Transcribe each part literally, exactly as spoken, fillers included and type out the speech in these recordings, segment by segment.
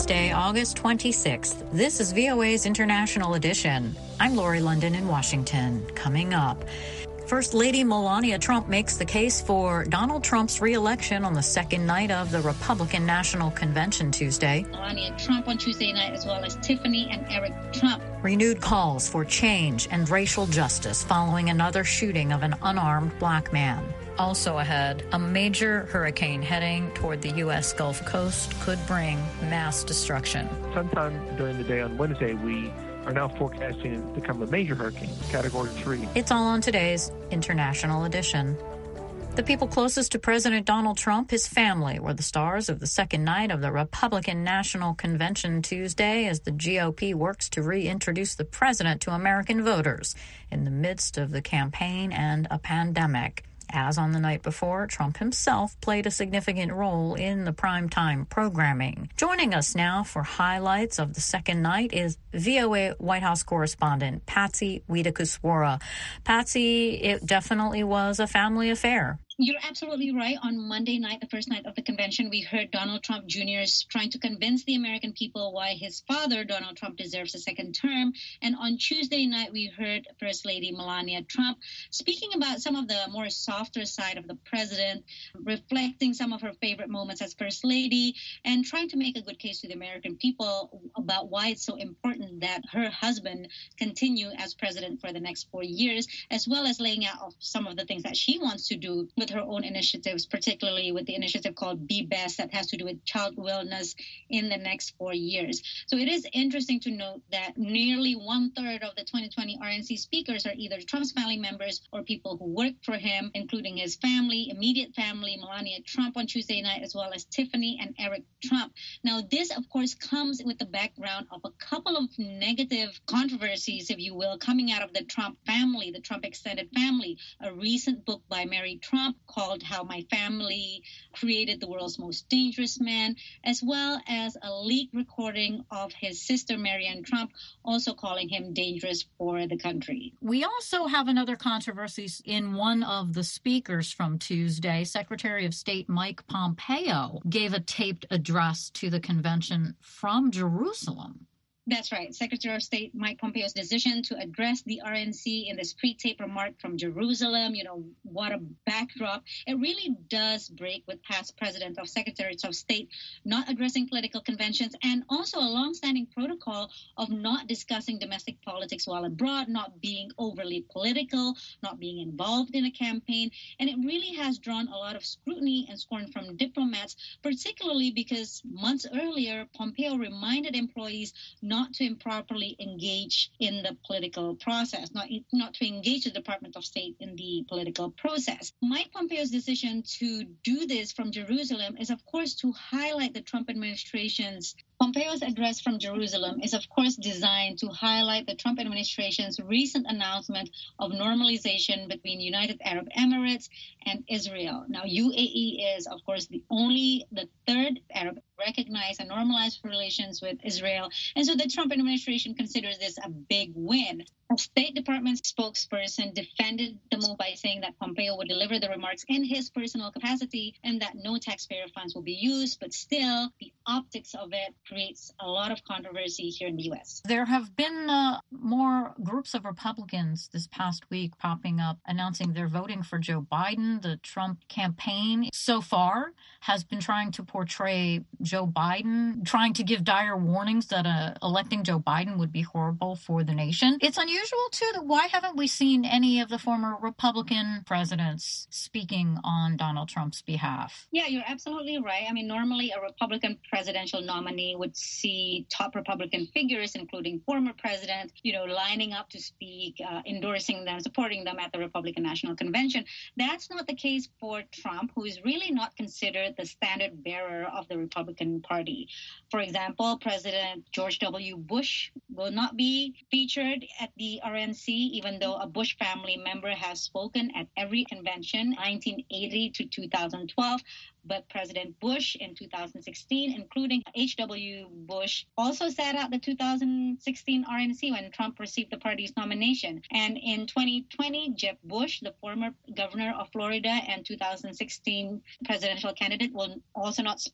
Wednesday, August twenty-sixth. This is V O A's International Edition. I'm Lori London in Washington. Coming up, First Lady Melania Trump makes the case for Donald Trump's re-election on the second night of the Republican National Convention Tuesday. Melania Trump on Tuesday night, as well as Tiffany and Eric Trump. Renewed calls for change and racial justice following another shooting of an unarmed black man. Also ahead, a major hurricane heading toward the U S Gulf Coast could bring mass destruction. Sometime during the day on Wednesday, we are now forecasting it to become a major hurricane, Category three. It's all on today's International Edition. The people closest to President Donald Trump, his family, were the stars of the second night of the Republican National Convention Tuesday as the G O P works to reintroduce the president to American voters in the midst of the campaign and a pandemic. As on the night before, Trump himself played a significant role in the primetime programming. Joining us now for highlights of the second night is V O A White House correspondent Patsy Widakuswara. Patsy, it definitely was a family affair. You're absolutely right. On Monday night, the first night of the convention, we heard Donald Trump Junior trying to convince the American people why his father, Donald Trump, deserves a second term. And on Tuesday night, we heard First Lady Melania Trump speaking about some of the more softer side of the president, reflecting some of her favorite moments as First Lady, and trying to make a good case to the American people about why it's so important that her husband continue as president for the next four years, as well as laying out some of the things that she wants to do with her own initiatives, particularly with the initiative called Be Best that has to do with child wellness in the next four years. So it is interesting to note that nearly one third of the twenty twenty R N C speakers are either Trump's family members or people who work for him, including his family, immediate family, Melania Trump on Tuesday night, as well as Tiffany and Eric Trump. Now, this, of course, comes with the background of a couple of negative controversies, if you will, coming out of the Trump family, the Trump extended family. A recent book by Mary Trump called How My Family Created the World's Most Dangerous Man, as well as a leaked recording of his sister, Marianne Trump, also calling him dangerous for the country. We also have another controversy in one of the speakers from Tuesday. Secretary of State Mike Pompeo gave a taped address to the convention from Jerusalem. That's right. Secretary of State Mike Pompeo's decision to address the R N C in this pre-tape remark from Jerusalem, you know, what a backdrop. It really does break with past president of secretaries of state not addressing political conventions, and also a longstanding protocol of not discussing domestic politics while abroad, not being overly political, not being involved in a campaign. And it really has drawn a lot of scrutiny and scorn from diplomats, particularly because months earlier, Pompeo reminded employees not to improperly engage in the political process, not, not to engage the Department of State in the political process. Mike Pompeo's decision to do this from Jerusalem is, of course, to highlight the Trump administration's Pompeo's address from Jerusalem is, of course, designed to highlight the Trump administration's recent announcement of normalization between United Arab Emirates and Israel. Now, U A E is, of course, the only, the third Arab recognized and normalized relations with Israel. And so the Trump administration considers this a big win. A State Department spokesperson defended the move by saying that Pompeo would deliver the remarks in his personal capacity and that no taxpayer funds will be used. But still, the optics of it creates a lot of controversy here in the U S. There have been uh, more groups of Republicans this past week popping up announcing they're voting for Joe Biden. The Trump campaign so far has been trying to portray Joe Biden, trying to give dire warnings that uh, electing Joe Biden would be horrible for the nation. It's unusual, too, that why haven't we seen any of the former Republican presidents speaking on Donald Trump's behalf? Yeah, you're absolutely right. I mean, normally a Republican presidential nominee would see top Republican figures, including former presidents, you know, lining up to speak, uh, endorsing them, supporting them at the Republican National Convention. That's not the case for Trump, who is really not considered the standard bearer of the Republican Party. For example, President George W. Bush will not be featured at the R N C, even though a Bush family member has spoken at every convention, nineteen eighty to two thousand twelve. But President Bush in two thousand sixteen, including H W. Bush, also sat out the two thousand sixteen R N C when Trump received the party's nomination. And in twenty twenty, Jeb Bush, the former governor of Florida and two thousand sixteen presidential candidate, will also not speak.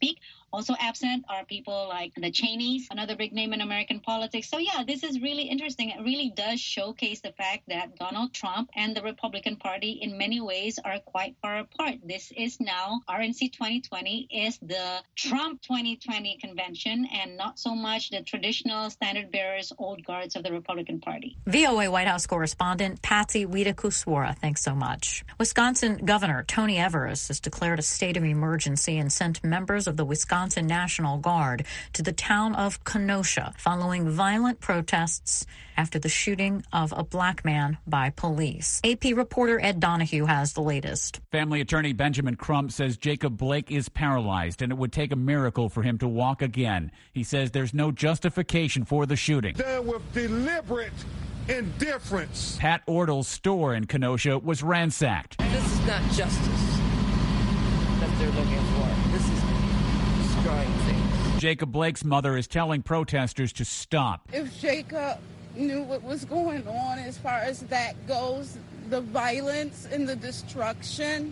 Also absent are people like the Cheneys, another big name in American politics. So yeah, this is really interesting. It really does showcase the fact that Donald Trump and the Republican Party in many ways are quite far apart. This is now R N C twenty twenty is the Trump twenty twenty convention and not so much the traditional standard bearers, old guards of the Republican Party. V O A White House correspondent Patsy Widakuswara, thanks so much. Wisconsin Governor Tony Evers has declared a state of emergency and sent members of the Wisconsin National Guard to the town of Kenosha following violent protests after the shooting of a black man by police. A P reporter Ed Donahue has the latest. Family attorney Benjamin Crump says Jacob Blake is paralyzed and it would take a miracle for him to walk again. He says there's no justification for the shooting. Done with deliberate indifference. Pat Ordle's store in Kenosha was ransacked. This is not justice that they're looking for. This is destroying things. Jacob Blake's mother is telling protesters to stop. If Jacob knew what was going on as far as that goes, the violence and the destruction,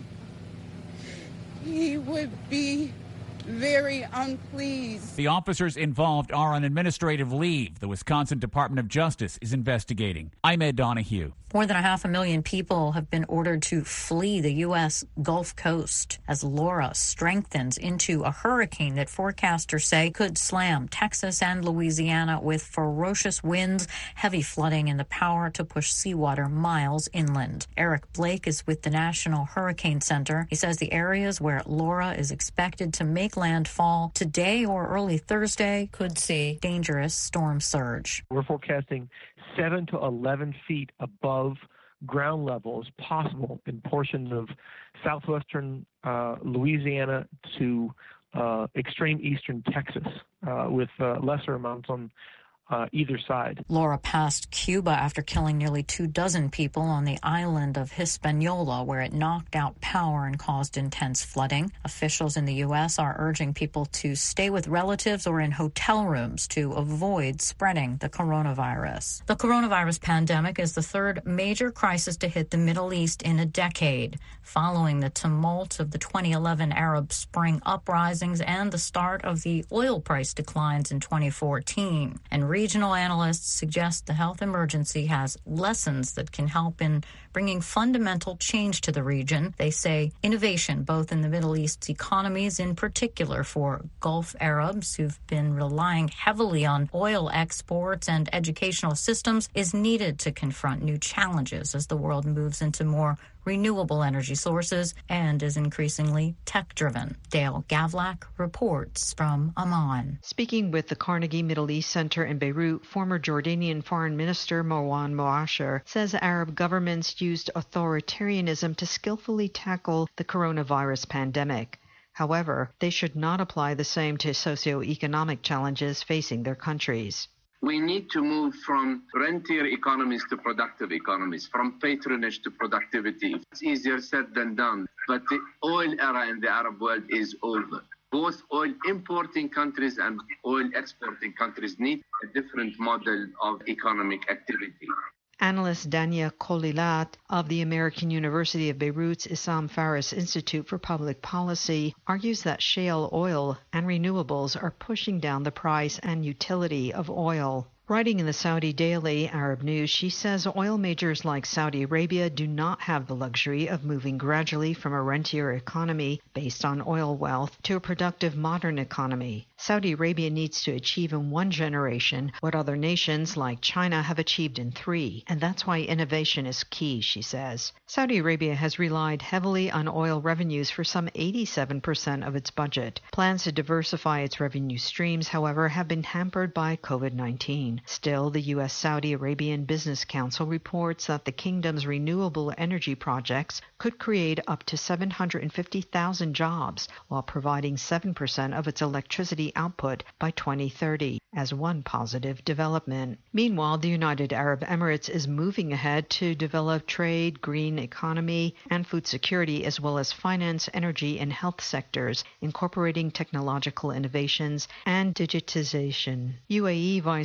he would be very unpleased. The officers involved are on administrative leave. The Wisconsin Department of Justice is investigating. I'm Ed Donahue. More than a half a million people have been ordered to flee the U S Gulf Coast as Laura strengthens into a hurricane that forecasters say could slam Texas and Louisiana with ferocious winds, heavy flooding, and the power to push seawater miles inland. Eric Blake is with the National Hurricane Center. He says the areas where Laura is expected to make landfall today or early Thursday could see dangerous storm surge. We're forecasting seven to eleven feet above ground level is possible in portions of southwestern uh, Louisiana to uh, extreme eastern Texas, uh, with uh, lesser amounts on Uh, either side. Laura passed Cuba after killing nearly two dozen people on the island of Hispaniola, where it knocked out power and caused intense flooding. Officials in the U S are urging people to stay with relatives or in hotel rooms to avoid spreading the coronavirus. The coronavirus pandemic is the third major crisis to hit the Middle East in a decade, following the tumult of the twenty eleven Arab Spring uprisings and the start of the oil price declines in twenty fourteen. And regional analysts suggest the health emergency has lessons that can help in bringing fundamental change to the region. They say innovation, both in the Middle East's economies, in particular for Gulf Arabs who've been relying heavily on oil exports and educational systems, is needed to confront new challenges as the world moves into more renewable energy sources and is increasingly tech-driven. Dale Gavlak reports from Amman. Speaking with the Carnegie Middle East Center in Beirut, former Jordanian Foreign Minister Marwan Moasher says Arab governments used authoritarianism to skillfully tackle the coronavirus pandemic. However, they should not apply the same to socioeconomic challenges facing their countries. We need to move from rentier economies to productive economies, from patronage to productivity. It's easier said than done, but the oil era in the Arab world is over. Both oil importing countries and oil exporting countries need a different model of economic activity. Analyst Dania Kolilat of the American University of Beirut's Issam Faris Institute for Public Policy argues that shale oil and renewables are pushing down the price and utility of oil. Writing in the Saudi daily Arab News, she says oil majors like Saudi Arabia do not have the luxury of moving gradually from a rentier economy based on oil wealth to a productive modern economy. Saudi Arabia needs to achieve in one generation what other nations like China have achieved in three, and that's why innovation is key, she says. Saudi Arabia has relied heavily on oil revenues for some eighty-seven percent of its budget. Plans to diversify its revenue streams, however, have been hampered by covid nineteen. Still, the U S Saudi Arabian Business Council reports that the kingdom's renewable energy projects could create up to seven hundred fifty thousand jobs while providing seven percent of its electricity output by twenty thirty, as one positive development. Meanwhile, the United Arab Emirates is moving ahead to develop trade, green economy, and food security, as well as finance, energy, and health sectors, incorporating technological innovations and digitization. U A E Vice President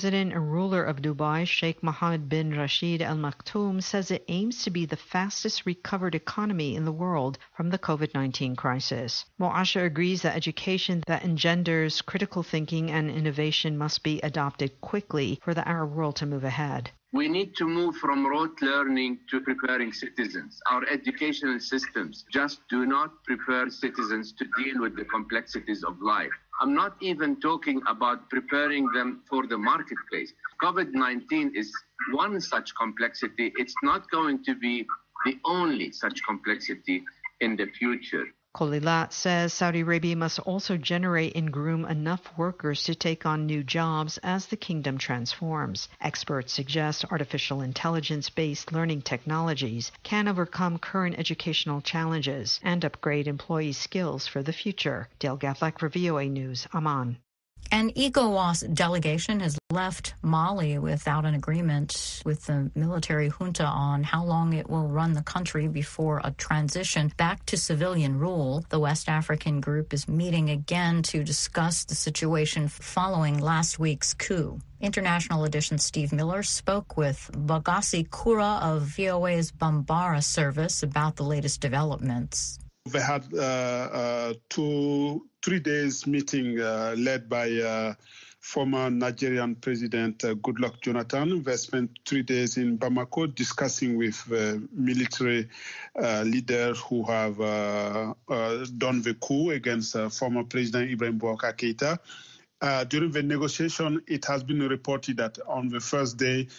president and ruler of Dubai, Sheikh Mohammed bin Rashid Al Maktoum, says it aims to be the fastest recovered economy in the world from the COVID nineteen crisis. Moasha agrees that education that engenders critical thinking and innovation must be adopted quickly for the Arab world to move ahead. We need to move from rote learning to preparing citizens. Our educational systems just do not prepare citizens to deal with the complexities of life. I'm not even talking about preparing them for the marketplace. COVID nineteen is one such complexity. It's not going to be the only such complexity in the future. Kholilat says Saudi Arabia must also generate and groom enough workers to take on new jobs as the kingdom transforms. Experts suggest artificial intelligence-based learning technologies can overcome current educational challenges and upgrade employee skills for the future. Dale Gathlak for V O A News, Amman. An ECOWAS delegation has left Mali without an agreement with the military junta on how long it will run the country before a transition back to civilian rule. The West African group is meeting again to discuss the situation following last week's coup. International Edition Steve Miller spoke with Bagassi Koura of V O A's Bambara service about the latest developments. They had uh, uh, two, three days meeting uh, led by uh, former Nigerian President uh, Goodluck Jonathan. They spent three days in Bamako discussing with uh, military uh, leaders who have uh, uh, done the coup against uh, former President Ibrahim Boubacar Keïta. Uh, during the negotiation, it has been reported that on the first day,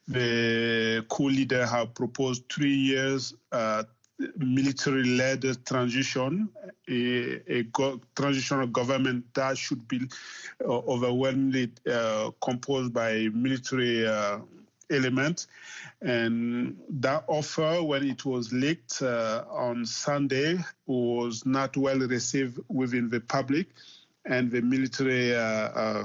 the coup leader have proposed three years uh, military-led transition, a, a go- transitional government that should be uh, overwhelmingly uh, composed by military uh, elements. And that offer, when it was leaked uh, on Sunday, was not well received within the public. And the military uh, uh,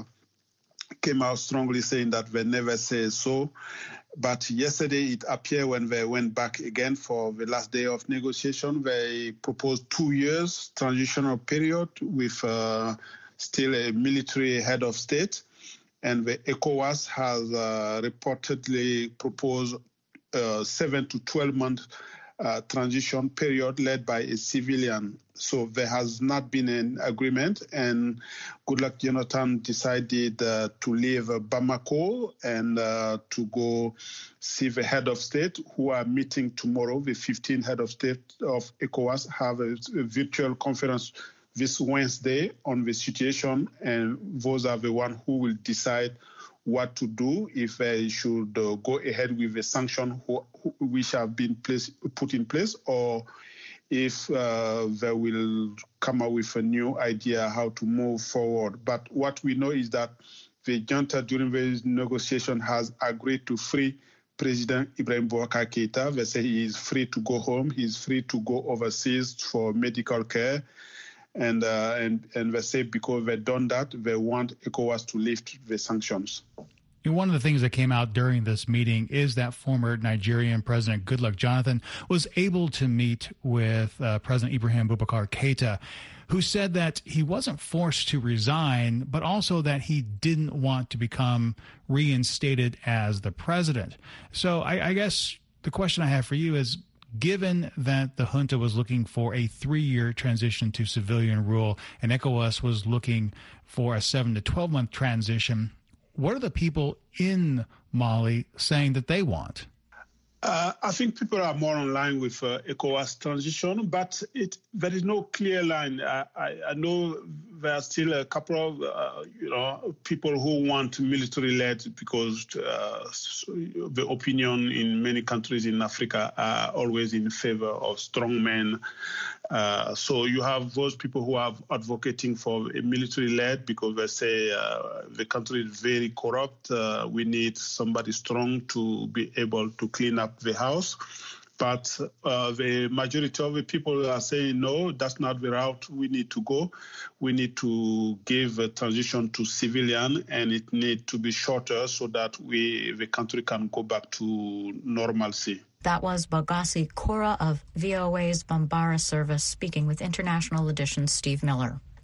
came out strongly saying that they never say so. But yesterday, it appeared when they went back again for the last day of negotiation, they proposed two years transitional period with uh, still a military head of state. And the ECOWAS has uh, reportedly proposed uh, seven to twelve month uh, transition period led by a civilian. So there has not been an agreement, and Goodluck Jonathan decided uh, to leave uh, Bamako and uh, to go see the head of state who are meeting tomorrow. The fifteenth head of state of ECOWAS have a, a virtual conference this Wednesday on the situation, and those are the ones who will decide what to do, if they should uh, go ahead with the sanction who, who, which have been place, put in place, or if uh, they will come up with a new idea how to move forward. But what we know is that the junta during the negotiation has agreed to free President Ibrahim Boubacar Keïta. They say he is free to go home, he is free to go overseas for medical care. And, uh, and, and they say because they've done that, they want ECOWAS to lift the sanctions. One of the things that came out during this meeting is that former Nigerian President Goodluck Jonathan was able to meet with uh, President Ibrahim Boubacar Keïta, who said that he wasn't forced to resign, but also that he didn't want to become reinstated as the president. So I, I guess the question I have for you is, given that the junta was looking for a three-year transition to civilian rule and ECOWAS was looking for a seven to twelve month transition, what are the people in Mali saying that they want? Uh, I think people are more in line with uh, ECOWAS transition, but it, there is no clear line. I, I, I know there are still a couple of, uh, you know, people who want military-led because uh, the opinion in many countries in Africa are always in favor of strong men. Uh, so you have those people who are advocating for a military-led because they say uh, the country is very corrupt. Uh, we need somebody strong to be able to clean up the house. But uh, the majority of the people are saying, no, that's not the route we need to go. We need to give a transition to civilian, and it needs to be shorter so that we the country can go back to normalcy. That was Bagassi Koura of V O A's Bambara service speaking with International Edition's Steve Miller.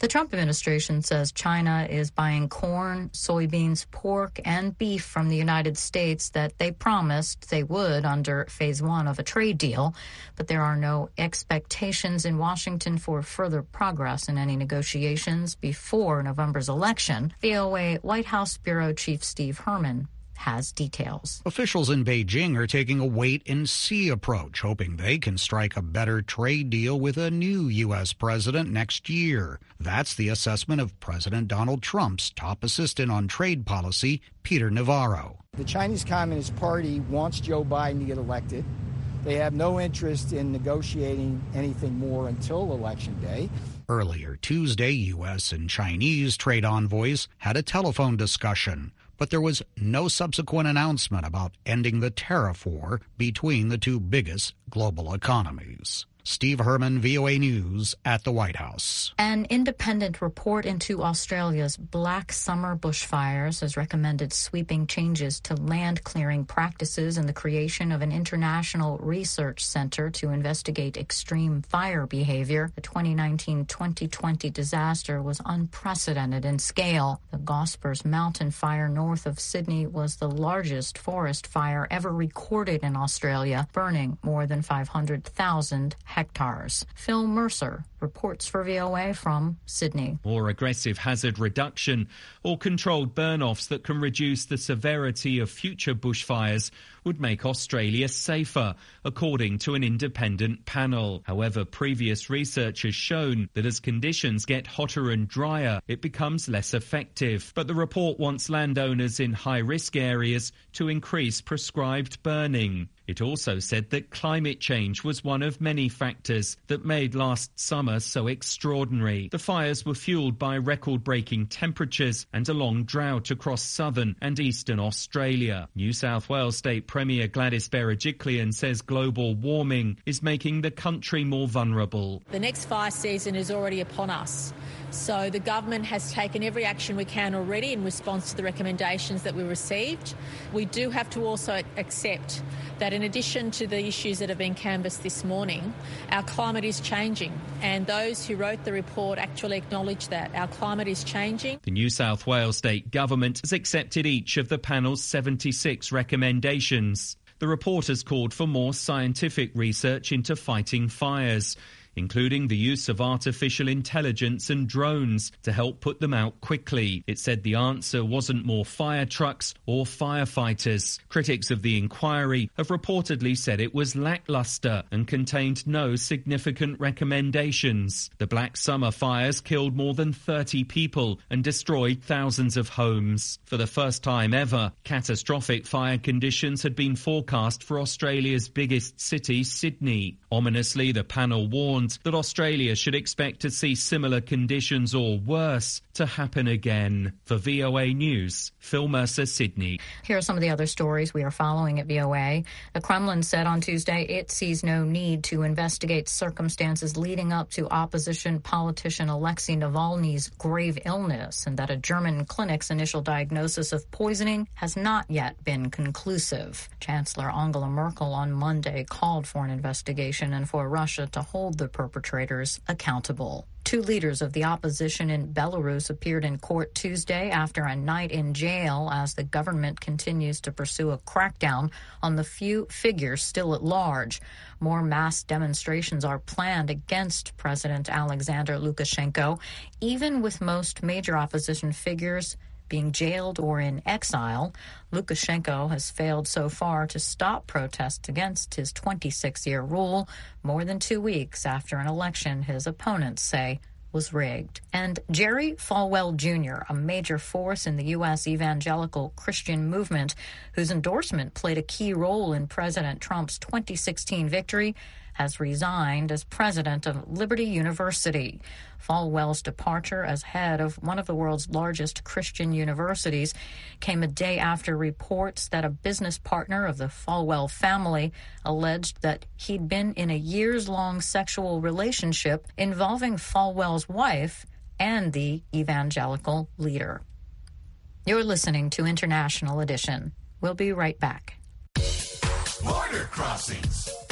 The Trump administration says China is buying corn, soybeans, pork, and beef from the United States that they promised they would under phase one of a trade deal. But there are no expectations in Washington for further progress in any negotiations before November's election. V O A White House Bureau Chief Steve Herman has details. Officials in Beijing are taking a wait-and-see approach, hoping they can strike a better trade deal with a new U S president next year. That's the assessment of President Donald Trump's top assistant on trade policy, Peter Navarro. The Chinese Communist Party wants Joe Biden to get elected. They have no interest in negotiating anything more until Election Day. Earlier Tuesday, U S and Chinese trade envoys had a telephone discussion, but there was no subsequent announcement about ending the tariff war between the two biggest global economies. Steve Herman, V O A News at the White House. An independent report into Australia's Black Summer bushfires has recommended sweeping changes to land clearing practices and the creation of an international research center to investigate extreme fire behavior. The twenty nineteen twenty twenty disaster was unprecedented in scale. The Gospers Mountain fire north of Sydney was the largest forest fire ever recorded in Australia, burning more than five hundred thousand hectares. Phil Mercer reports for V O A from Sydney. More aggressive hazard reduction or controlled burn-offs that can reduce the severity of future bushfires would make Australia safer, according to an independent panel. However, previous research has shown that as conditions get hotter and drier, it becomes less effective. But the report wants landowners in high-risk areas to increase prescribed burning. It also said that climate change was one of many factors that made last summer so extraordinary. The fires were fueled by record-breaking temperatures and a long drought across southern and eastern Australia. New South Wales State Premier Gladys Berejiklian says global warming is making the country more vulnerable. The next fire season is already upon us. So the government has taken every action we can already in response to the recommendations that we received. We do have to also accept that in addition to the issues that have been canvassed this morning, our climate is changing. And those who wrote the report actually acknowledge that our climate is changing. The New South Wales State Government has accepted each of the panel's seventy-six recommendations. The report has called for more scientific research into fighting fires, including the use of artificial intelligence and drones to help put them out quickly. It said the answer wasn't more fire trucks or firefighters. Critics of the inquiry have reportedly said it was lackluster and contained no significant recommendations. The Black Summer fires killed more than thirty people and destroyed thousands of homes. For the first time ever, catastrophic fire conditions had been forecast for Australia's biggest city, Sydney. Ominously, the panel warned that Australia should expect to see similar conditions or worse to happen again. For V O A News, Phil Mercer, Sydney. Here are some of the other stories we are following at V O A. The Kremlin said on Tuesday it sees no need to investigate circumstances leading up to opposition politician Alexei Navalny's grave illness, and that a German clinic's initial diagnosis of poisoning has not yet been conclusive. Chancellor Angela Merkel on Monday called for an investigation and for Russia to hold the perpetrators accountable. Two leaders of the opposition in Belarus appeared in court Tuesday after a night in jail as the government continues to pursue a crackdown on the few figures still at large. More mass demonstrations are planned against President Alexander Lukashenko, even with most major opposition figures being jailed or in exile. Lukashenko has failed so far to stop protests against his twenty-six-year rule, more than two weeks after an election his opponents say was rigged. And Jerry Falwell Junior, a major force in the U S evangelical Christian movement, whose endorsement played a key role in President Trump's twenty sixteen victory, has resigned as president of Liberty University. Falwell's departure as head of one of the world's largest Christian universities came a day after reports that a business partner of the Falwell family alleged that he'd been in a years-long sexual relationship involving Falwell's wife and the evangelical leader. You're listening to International Edition. We'll be right back. Border Crossings.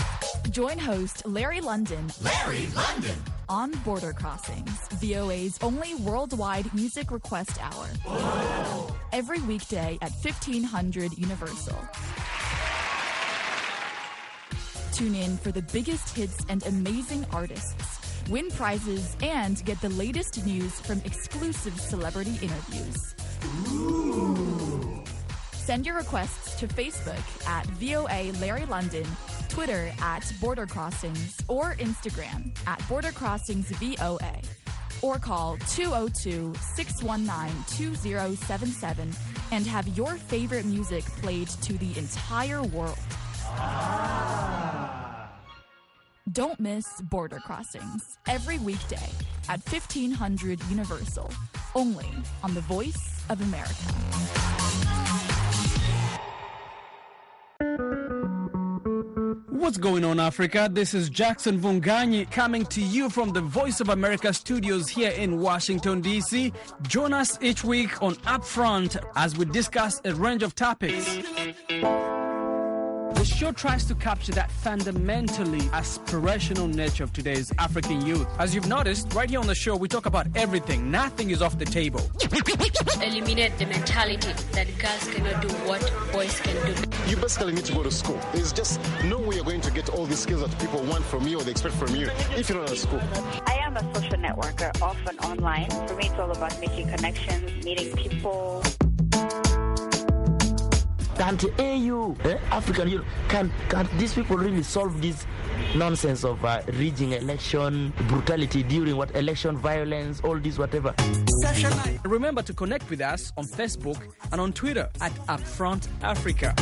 Join host Larry London. Larry London. On Border Crossings, V O A's only worldwide music request hour. Whoa. Every weekday at fifteen hundred Universal. Tune in for the biggest hits and amazing artists. Win prizes and get the latest news from exclusive celebrity interviews. Ooh. Send your requests to Facebook at V O A Larry London, Twitter at Border Crossings, or Instagram at Border Crossings V O A. Or call two oh two, six one nine, two oh seven seven and have your favorite music played to the entire world. Ah. Don't miss Border Crossings every weekday at fifteen hundred Universal, only on The Voice of America. What's going on, Africa? This is Jackson Vunganyi coming to you from the Voice of America studios here in Washington, D C. Join us each week on Upfront as we discuss a range of topics. The show tries to capture that fundamentally aspirational nature of today's African youth. As you've noticed, right here on the show, we talk about everything. Nothing is off the table. Eliminate the mentality that girls cannot do what boys can do. You basically need to go to school. There's just no way you're going to get all these skills that people want from you or they expect from you if you're not at school. I am a social networker, often online. For me, it's all about making connections, meeting people. Can't A U, eh, African Union, can, can these people really solve this nonsense of uh, rigging election, brutality during what election, violence, all this, whatever? Remember to connect with us on Facebook and on Twitter at Upfront Africa.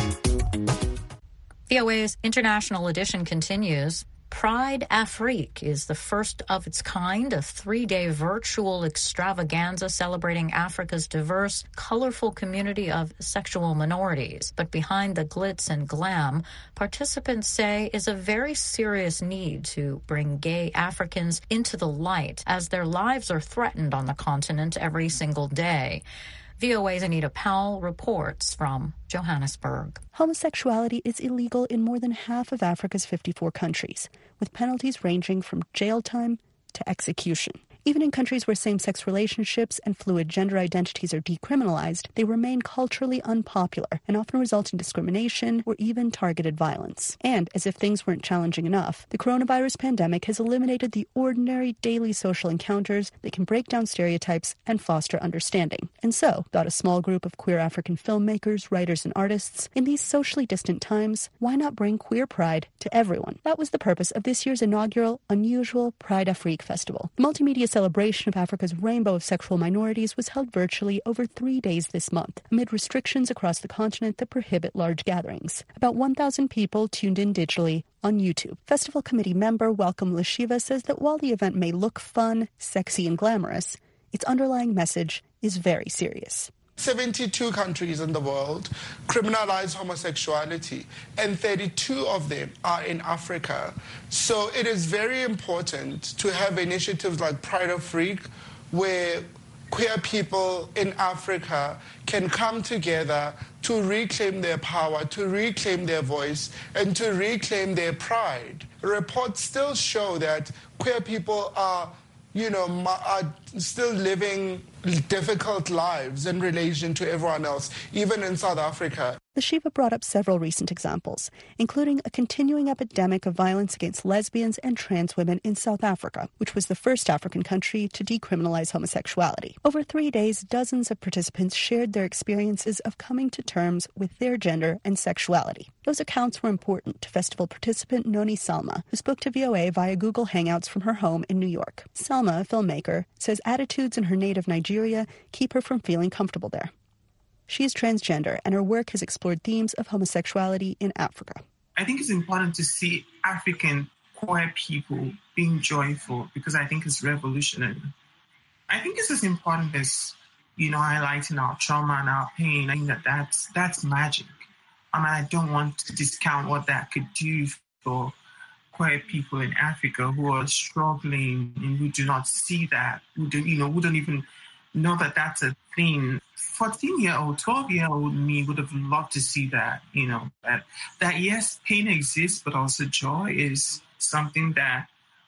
V O A's International Edition continues. Pride Afrique is the first of its kind, a three-day virtual extravaganza celebrating Africa's diverse, colorful community of sexual minorities. But behind the glitz and glam, participants say is a very serious need to bring gay Africans into the light as their lives are threatened on the continent every single day. V O A's Anita Powell reports from Johannesburg. Homosexuality is illegal in more than half of Africa's fifty-four countries, with penalties ranging from jail time to execution. Even in countries where same-sex relationships and fluid gender identities are decriminalized, they remain culturally unpopular and often result in discrimination or even targeted violence. And, as if things weren't challenging enough, the coronavirus pandemic has eliminated the ordinary daily social encounters that can break down stereotypes and foster understanding. And so, thought a small group of queer African filmmakers, writers, and artists, in these socially distant times, why not bring queer pride to everyone? That was the purpose of this year's inaugural Unusual Pride Afrique Festival. The multimedia celebration of Africa's rainbow of sexual minorities was held virtually over three days this month, amid restrictions across the continent that prohibit large gatherings. About one thousand people tuned in digitally on YouTube. Festival committee member Welcome Lashiva says that while the event may look fun, sexy, and glamorous, its underlying message is very serious. seventy-two countries in the world criminalize homosexuality, and thirty-two of them are in Africa. So it is very important to have initiatives like Pride Afrique, where queer people in Africa can come together to reclaim their power, to reclaim their voice, and to reclaim their pride. Reports still show that queer people are you know, are still living difficult lives in relation to everyone else, even in South Africa. Lashiva brought up several recent examples, including a continuing epidemic of violence against lesbians and trans women in South Africa, which was the first African country to decriminalize homosexuality. Over three days, dozens of participants shared their experiences of coming to terms with their gender and sexuality. Those accounts were important to festival participant Noni Salma, who spoke to V O A via Google Hangouts from her home in New York. Salma, a filmmaker, says attitudes in her native Nigeria keep her from feeling comfortable there. She is transgender, and her work has explored themes of homosexuality in Africa. I think it's important to see African queer people being joyful because I think it's revolutionary. I think it's as important as, you know, highlighting our trauma and our pain. I think that that's, that's magic. I mean, I don't want to discount what that could do for queer people in Africa who are struggling and who do not see that, who don't, you know, who don't even know that that's a thing. fourteen-year-old, twelve-year-old me would have loved to see that, you know, that, that yes, pain exists, but also joy is something that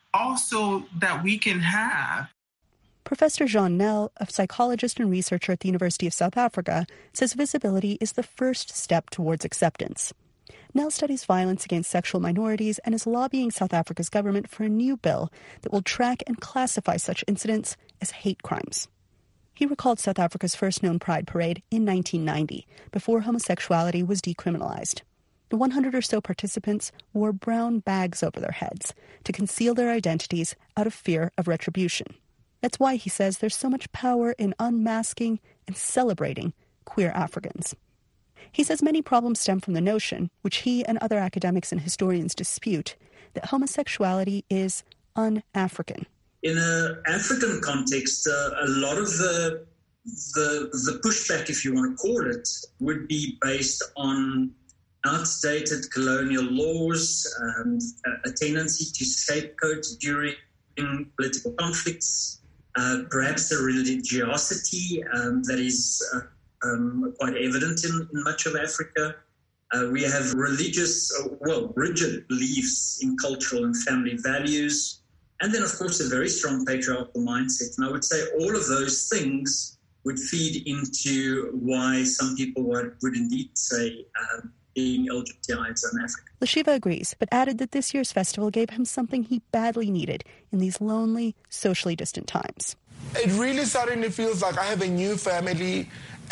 also that we can have. Professor Jean Nel, a psychologist and researcher at the University of South Africa, says visibility is the first step towards acceptance. Nel studies violence against sexual minorities and is lobbying South Africa's government for a new bill that will track and classify such incidents as hate crimes. He recalled South Africa's first known Pride Parade in nineteen ninety, before homosexuality was decriminalized. The one hundred or so participants wore brown bags over their heads to conceal their identities out of fear of retribution. That's why, he says, there's so much power in unmasking and celebrating queer Africans. He says many problems stem from the notion, which he and other academics and historians dispute, that homosexuality is un-African. In an African context, uh, a lot of the, the the pushback, if you want to call it, would be based on outdated colonial laws, um, a tendency to scapegoat during political conflicts, uh, perhaps a religiosity um, that is uh, um, quite evident in, in much of Africa. Uh, we have religious, uh, well, rigid beliefs in cultural and family values. And then, of course, a very strong patriarchal mindset. And I would say all of those things would feed into why some people would, would indeed say uh, being L G B T I is un-African. Lashiva agrees, but added that this year's festival gave him something he badly needed in these lonely, socially distant times. It really suddenly feels like I have a new family,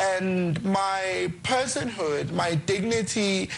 and my personhood, my dignity,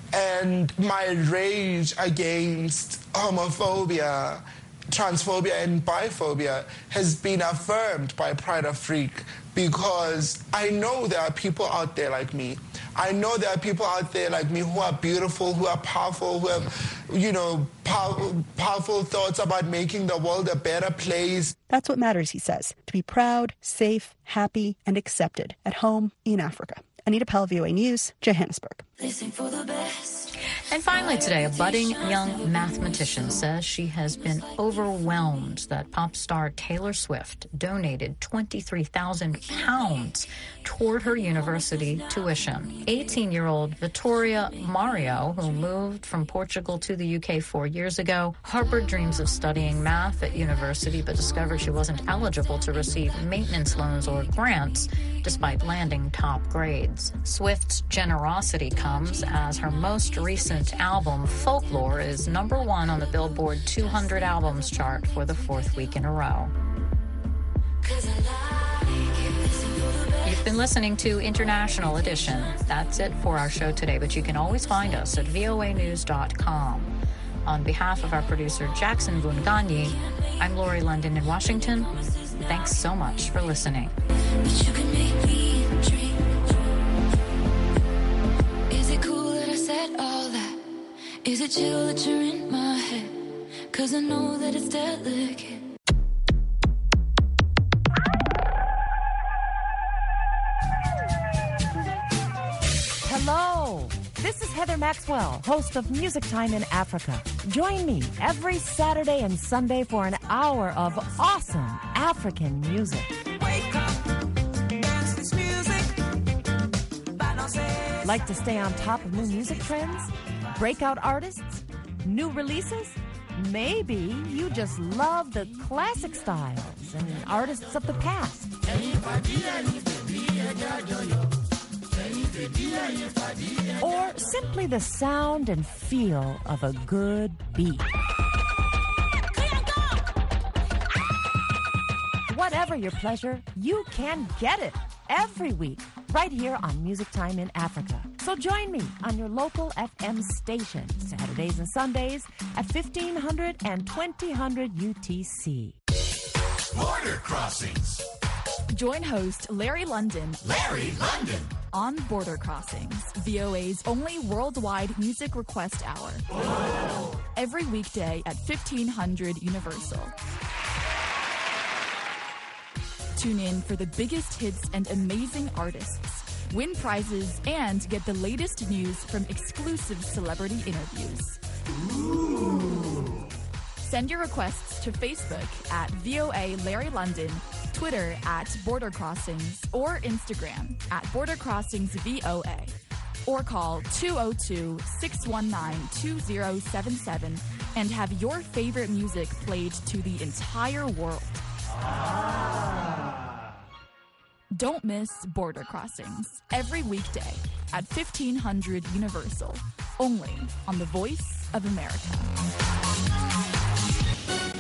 and my rage against homophobia, transphobia and biphobia has been affirmed by Pride Afrique, because I know there are people out there like me. I know there are people out there like me who are beautiful, who are powerful, who have, you know, pow- powerful thoughts about making the world a better place. That's what matters, he says, to be proud, safe, happy, and accepted at home in Africa. Anita Pell, V O A News, Johannesburg. For the best. And finally today, a budding young mathematician says she has been overwhelmed that pop star Taylor Swift donated twenty-three thousand pounds toward her university tuition. eighteen-year-old Vittoria Mario, who moved from Portugal to the U K four years ago, harbored dreams of studying math at university, but discovered she wasn't eligible to receive maintenance loans or grants, despite landing top grades. Swift's generosity comes as her most recent album, Folklore, is number one on the Billboard two hundred albums chart for the fourth week in a row. You've been listening to International Edition. That's it for our show today, but you can always find us at V O A news dot com. On behalf of our producer, Jackson Vunganyi, I'm Lori London in Washington. Thanks so much for listening. Is it chill that you're in my head? Cause I know that it's delicate. Hello, this is Heather Maxwell, host of Music Time in Africa. Join me every Saturday and Sunday for an hour of awesome African music. Wake up, dance this music. Like to stay on top of new music trends? Breakout artists? New releases? Maybe you just love the classic styles and artists of the past. Or simply the sound and feel of a good beat. Whatever your pleasure, you can get it every week right here on Music Time in Africa. So join me on your local F M station, Saturdays and Sundays at fifteen hundred and twenty hundred U T C. Border Crossings. Join host Larry London. Larry London. On Border Crossings, V O A's only worldwide music request hour. Oh. Every weekday at fifteen hundred Universal. Tune in for the biggest hits and amazing artists. Win prizes and get the latest news from exclusive celebrity interviews. Ooh. Send your requests to Facebook at V O A Larry London, Twitter at Border Crossings, or Instagram at Border Crossings V O A. Or call two oh two, six one nine, two oh seven seven and have your favorite music played to the entire world. Ah. Don't miss Border Crossings every weekday at fifteen hundred Universal, only on the Voice of America.